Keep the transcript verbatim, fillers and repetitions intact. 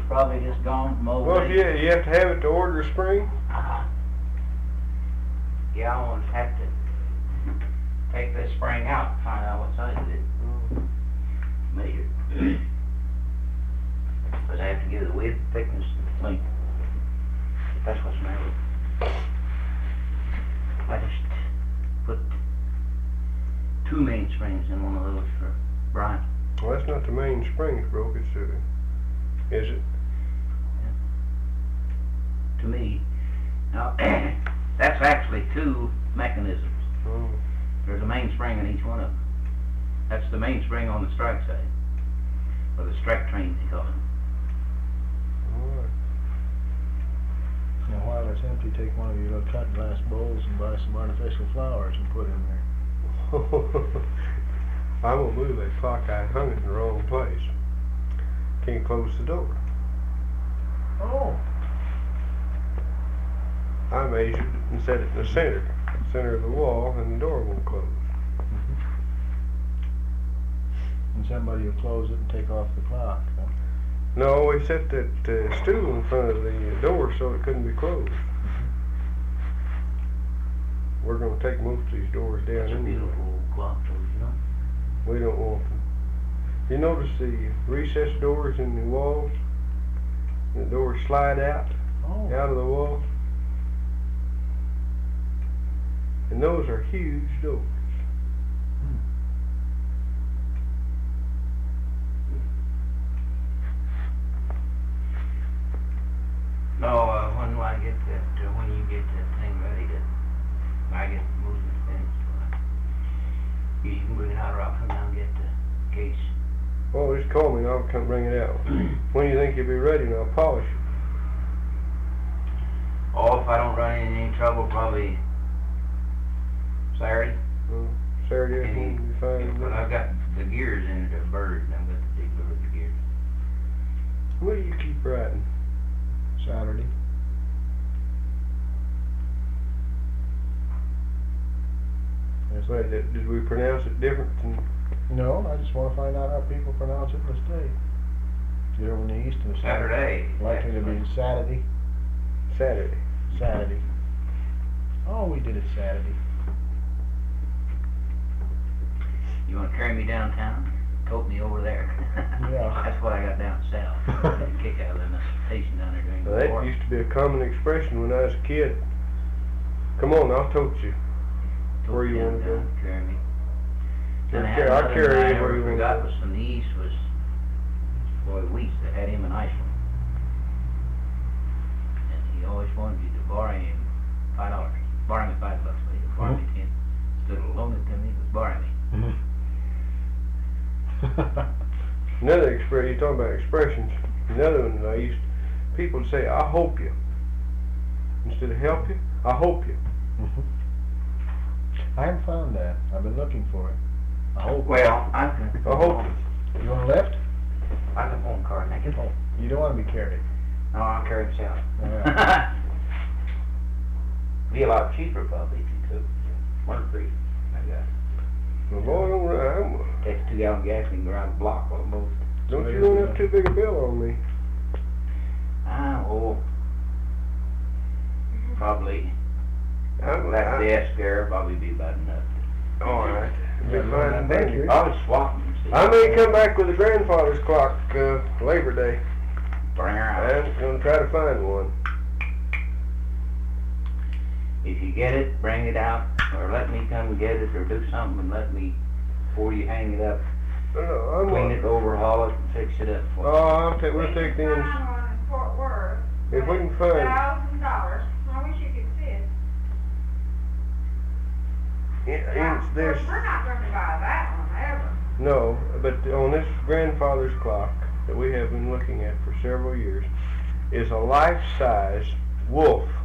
was probably just gone from over Well, there. yeah, you have to have it to order a spring. Uh-huh. Yeah, I almost have to take this spring out and find out what size it is. Mm. Measure. Because I have to give the width, thickness, and length. That's what's the matter with it. I just put two main springs in one of those for Brian. Well, that's not the main spring that's broke, it's uh, is it? To me. Now, that's actually two mechanisms. Oh. There's a main spring in each one of them. That's the main spring on the strike side. Or the strike train, they call it. Alright. Now while it's empty, take one of your little cut glass bowls and buy some artificial flowers and put in there. I'm gonna move that clock. I hung it in the wrong place. Can't close the door. Oh. I measured it and set it in the center, center of the wall, and the door won't close. Mm-hmm. And somebody will close it and take off the clock. Huh? No, we set that uh, stool in front of the door so it couldn't be closed. Mm-hmm. We're gonna take most of these doors down It's a anyway. beautiful clock, those, you know. We don't want them. You notice the recessed doors in the walls? The doors slide out, Oh. out of the wall. And those are huge doors. Hmm. No, uh, when I get that, uh, when you get that thing ready to, I get moving finished, uh, you can bring it out or I'll come down and get the case. Oh, just call me and I'll come bring it out. When do you think you'll be ready and I'll polish it? Oh, if I don't run into any trouble, probably Saturday. Uh, Saturday afternoon will be fine. But I've got the gears in it, the bird, and I've got the big bird, the gears. What do you keep writing? Saturday. Yes, Wait, did, did we pronounce it different than... no, I just want to find out how people pronounce it in the state. Get over in the east and the Saturday. likely to be Saturday. Saturday? Saturday. Oh, we did it Saturday. You want to carry me downtown? Tote me over there. Yeah. That's what I got down south. I kick out of the station down there during Well, the that war. used to be a common expression when I was a kid. Come on, I'll tote you. Tote where me you wanna downtown, go. Carry me. I'll And I had carry- I'll another carry one I you where never you wanna forgot go. was from the east was Boy Weeks that had him in Iceland. And he always wanted you to borrow him five dollars. Borrow me five bucks, but he would borrow me ten. Instead of loan it to me, he would borrow me. Another expression, you're talking about expressions. Another one that I used, people would say, I hope you. Instead of help you, I hope you. Mhm. I haven't found that. I've been looking for it. I hope. Well, I can. I hope you. You want a lift? I can phone card and I can. Oh, you don't want to be carried. No, I'll carry myself. Yeah. Be a lot cheaper probably if you took one free. I got Well, boy, don't, I'm, takes two gallon gas and go around the block almost. don't you don't have too big a bill on me. Ah, oh, probably I'm, that I, desk there probably be about enough. all right. Be Yeah, fine. thank Thank you. I was swapping. See, I may come back with a grandfather's clock uh, Labor Day. Bring her out. I'm gonna try to find one. If you get it, bring it out, or let me come get it, or do something and let me, before you hang it up, No, I'm clean a- it, overhaul it, and fix it up for Oh, I'll take. We'll take We them. can find one in Fort Worth. If we can find. Thousand dollars. I wish you could see it. Yeah, Now, it's of this. course, we're not gonna buy that one ever. No, but on this grandfather's clock that we have been looking at for several years is a life-size wolf